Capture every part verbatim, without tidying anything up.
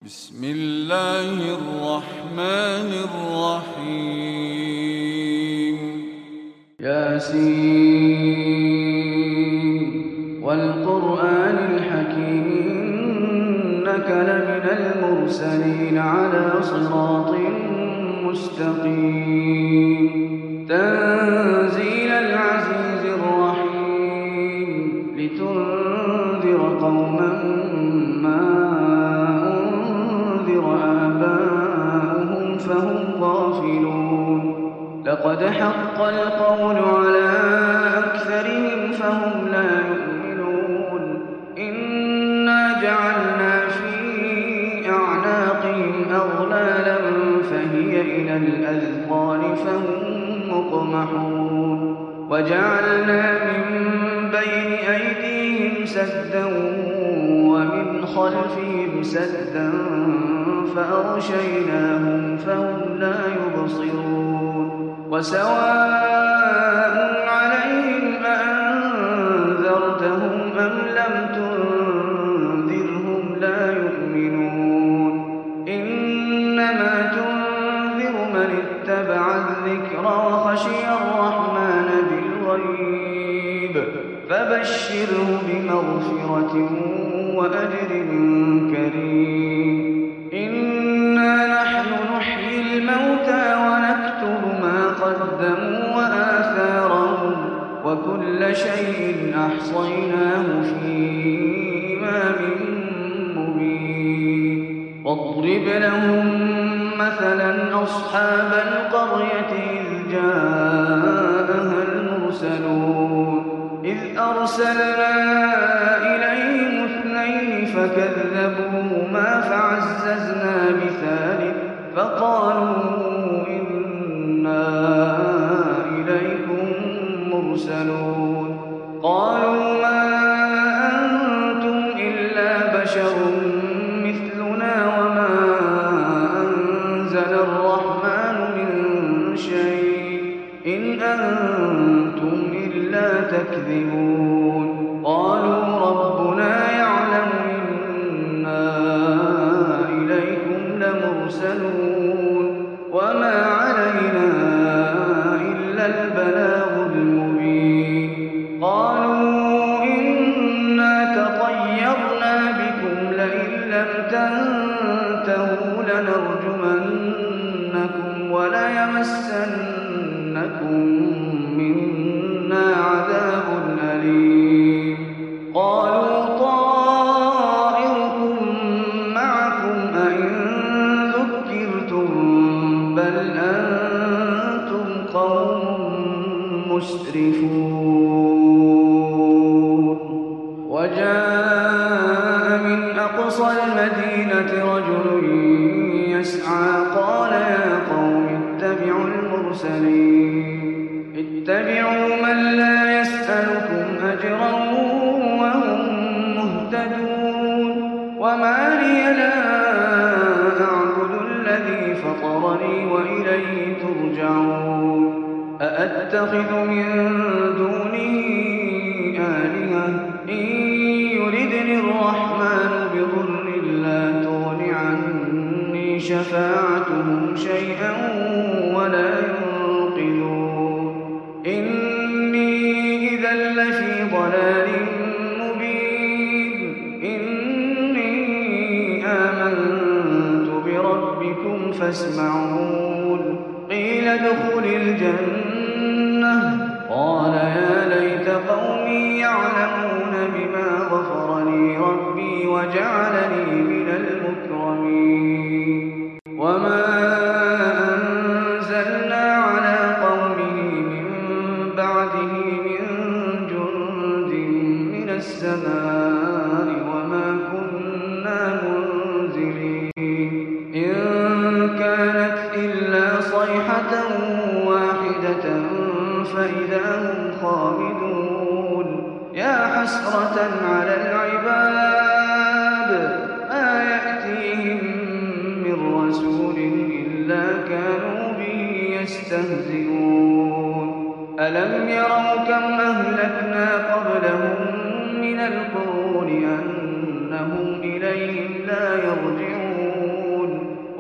بسم الله الرحمن الرحيم. ياسين والقرآن الحكيم إنك لمن المرسلين على صراط مستقيم تنزيل العزيز الرحيم لتنذر قوما ما أنذر آباؤهم فهم غافلون لقد حق القول على أكثرهم فهم لا يؤمنون إنا جعلنا في أعناقهم أغلالا فهي إلى الأذقان فهم مقمحون وجعلنا من بين أيديهم سدا ومن خلفهم سدا فأغشيناهم فهم لا يبصرون وسواء عليهم أأنذرتهم أم لم تنذرهم لا يؤمنون إنما تنذر من اتبع الذكر وخشي الرحمن بالغيب فبشره بمغفرة وأجر كريم إنا نحن نحيي الموتى ونكتب ما قدموا وآثارهم وكل شيء أحصيناه في إمام مبين واضرب لهم مثلا أصحاب القرية إذ جاءها المرسلون إذ أرسلنا إليهم اثنين فكذبوهما فعززنا بثالث فقالوا إنا إليكم مرسلون قالوا ما أنتم إلا بشر مثلنا وما أنزل الرحمن من شيء إن أنتم إلا تكذبون قالوا ربنا يعلم إنا إليكم لمرسلون وما علينا إلا البلاغ المبين قالوا إنا تطيرنا بكم لئن لم تنتهوا لنرجمنكم وليمسنكم منا عذاب أليم قالوا طائركم معكم أئن ذكرتم بل أنتم قوم مسرفون وجاء من أقصى المدينة رجل يسعى قال يا قوم اتبعوا المرسلين اتبعوا من لا يسألكم أجرا وهم مهتدون وما لي لا أعبد الذي فطرني وإليه ترجعون أأتخذ من دونه آلهة إن يردني الرحمن بضر لا تغن عني شفاعتهم شيئا ولا ينقذون إني إذا لفي ضلال مبين إني آمنت بربكم فاسمعون قيل ادخل الجنة قال يا ليت قومي يعلمون بما غفر لي ربي وجعلني من المكرمين وما أنزلنا على قومه من بعده من جند من السماء وما كنا منزلين إن كانت إلا صيحة واحدة فإذا هم خامدون يا حسرة على العباد ما يأتيهم من رسول إلا كانوا به يستهزئون ألم يروا كم أهلكنا قبلهم من القرون أنهم إليهم لا يرجعون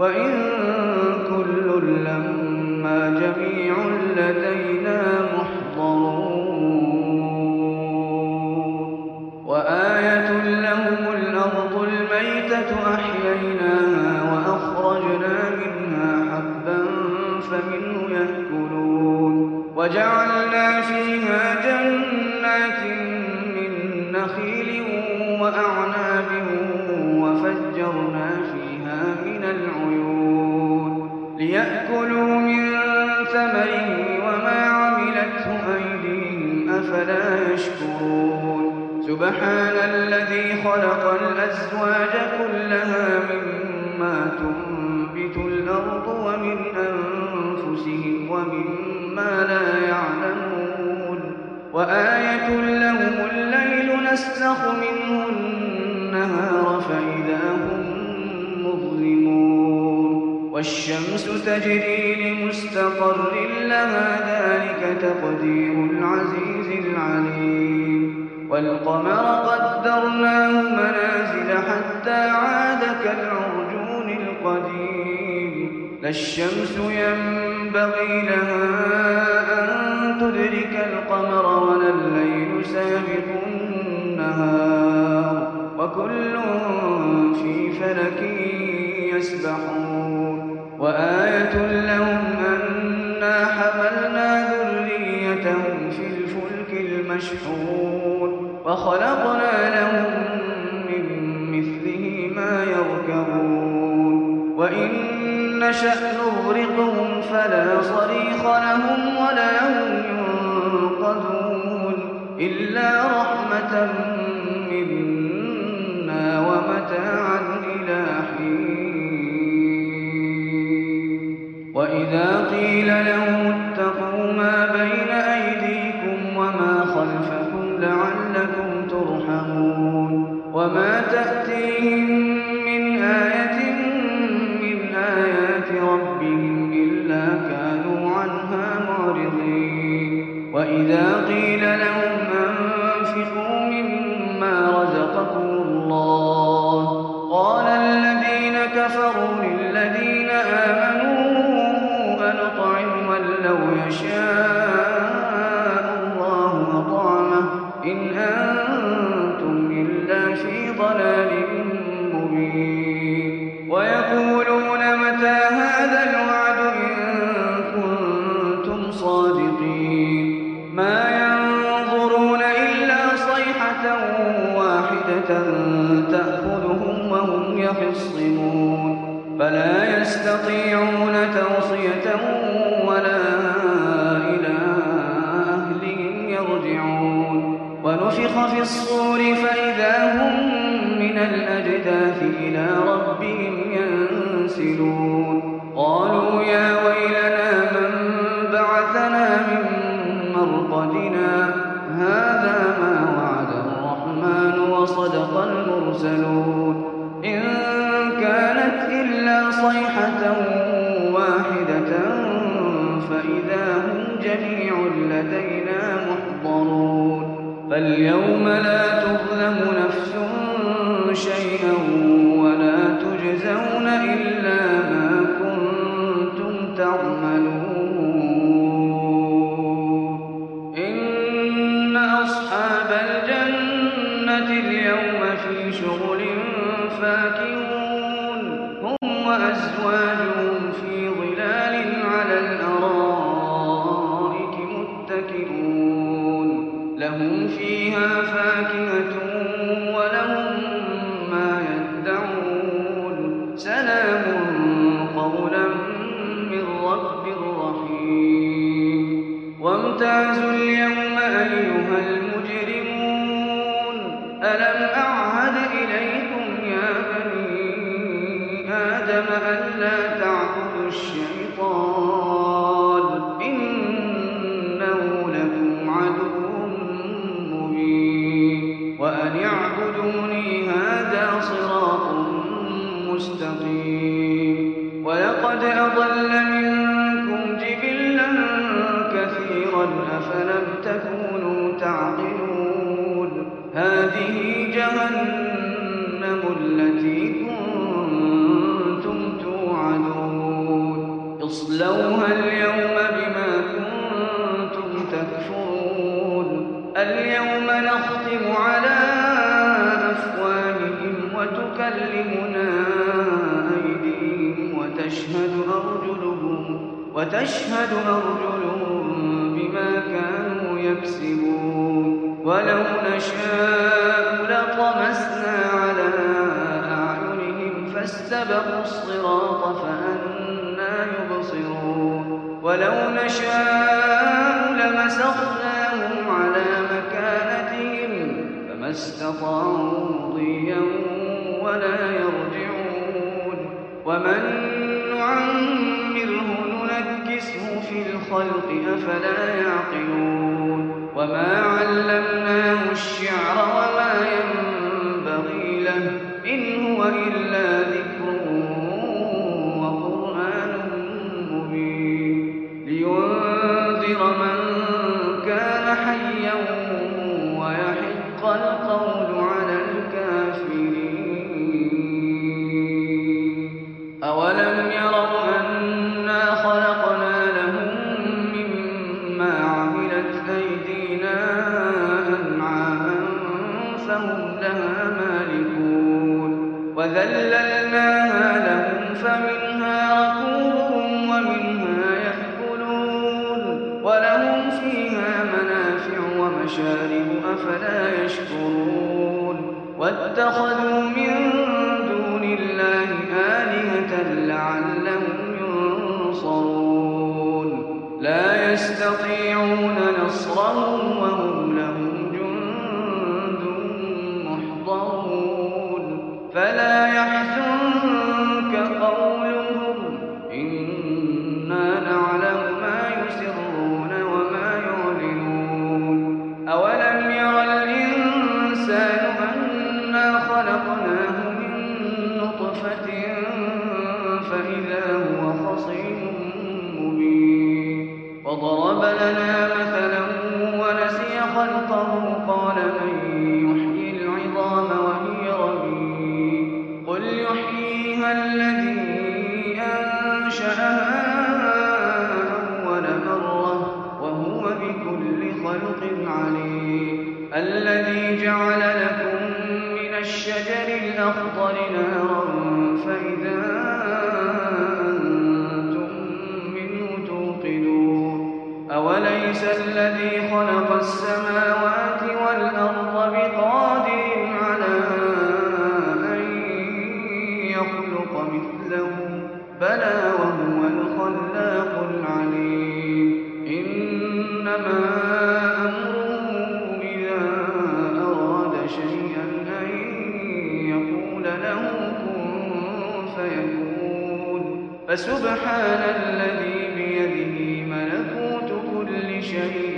وإن كل لما جميع لدينا محضرون وآية لهم الأرض الميتة أحييناها وأخرجنا منها حبا فمنه يأكلون وجعلنا فيها جنات من نخيل وأعناب وفجرنا فيها من العيون ليأكلوا من ثمره وما عملته أيديهم أفلا يشكرون سبحان الذي خلق الأزواج كلها مما تنبت الأرض ومن أنفسهم ومما لا يعلمون وآية لهم الليل نسلخ منه النهار فإذا هم مظلمون والشمس تجري لمستقر لها ذلك تقدير العزيز العليم والقمر قدرناه منازل حتى عاد كالعرجون القديم لا الشمس ينبغي لها أن تدرك القمر ولا الليل سابق النهار وكل في فلك يسبحون وآية لهم أنا حملنا ذريتهم في الفلك المشحون وخلقنا لهم من مثله ما يركبون وإن نشأ نغرقهم فلا صريخ لهم ولا هم ينقذون إلا رحمة منا ومتاعا إلى حين وإذا قيل لهم اتقوا ما بين أيديكم وما خلفكم لعلكم ترحمون وما تأتيهم من آية من آيات ربهم إلا كانوا عنها معرضين وإذا قيل لهم أنفقوا مما رزقكم الله قال الذين كفروا للذين آمنوا أنطعم من لو يشاء الله أطعمه إن أنتم إلا في ضلال مبين ويقولون متى هذا الوعد إن كنتم صادقين ما ينظرون إلا صيحة واحدة تأخذهم وهم يخصمون فلا يستطيعون توصية ولا إلى أهلهم يرجعون ونفخ في الصور فإذا هم من الأجداث إلى ربهم ينسلون قالوا يا ويلنا من بعثنا من مرقدنا هذا ما وعد الرحمن وصدق المرسلون إن كانت إلا صيحة واحدة فإذا هم جميع لدينا محضرون فاليوم لا تظلم نفس شيئا ولا تجزون إلا ما كنتم تعملون إن أصحاب الجنة اليوم في شغل فاكهون هم وأزواجهم في ظلال على الأرائك متكئون لهم فيها فاكهة ولهم ما يدعون سلام قولا من رب رحيم وامتازوا اليوم أيها المجرمون ألم أعهد إليكم يا بني آدم ألا تعبدوا الشيطان إنه لكم عدو مبين وأن اعبدوني هذا صراط مستقيم ولقد أضل منكم جبلا كثيرا أفلم تكونوا تعقلون هذه جهنم التي كنتم توعدون اصلوها اليوم بما كنتم تكفرون اليوم نختم على أفواههم وتكلمنا أيديهم وتشهد أرجلهم وتشهد أرجلهم بما كانوا يكسبون ولو نشاء لطمسنا على أعينهم فاستبقوا الصراط فأنى يبصرون ولو نشاء لمسخناهم على مكانتهم فما استطاعوا مضيا ولا يرجعون ومن نعمره ننكسه في الخلق أفلا يعقلون وما علمناه الشعر وما ينبغي له إن هو إلا ذكر وقرآن مبين لينذر من كان حيا ويحق القول على الكافرين أولم يروا أنا خلقنا لهم مما عملت أيدينا أنعاما فهم لها مالكون وذللناها لهم فمنها ركوبهم ومنها يأكلون ولهم فيها منافع ومشارب أفلا يشكرون واتخذوا من دون الله آلهة لعلهم ينصرون لا يستطيعون نصرهم وهم لهم جند محضرون فلا يحزنك قولهم إنا نعلم ما يسرون وما يعلنون أولم ير الإنسان أنا خلقناه من نطفة فإذا هو خصيم مبين وضرب لنا مثلا ونسي خلقه قال من يحيي العظام وهي رميم قل يحييها الذي أنشأها أول مرة وهو بكل خلق عليم الذي جعل لكم من الشجر الأخضر نارا فإذا أنتم منه توقدون أوليس الذي خلق السماوات والأرض بقادر على أن يخلق مثلهم بلى وهو الخلاق العليم إنما أمره إذا أراد شيئا أن يقول له كن فيكون فسبحان الذي بيده ملكوت كل شيء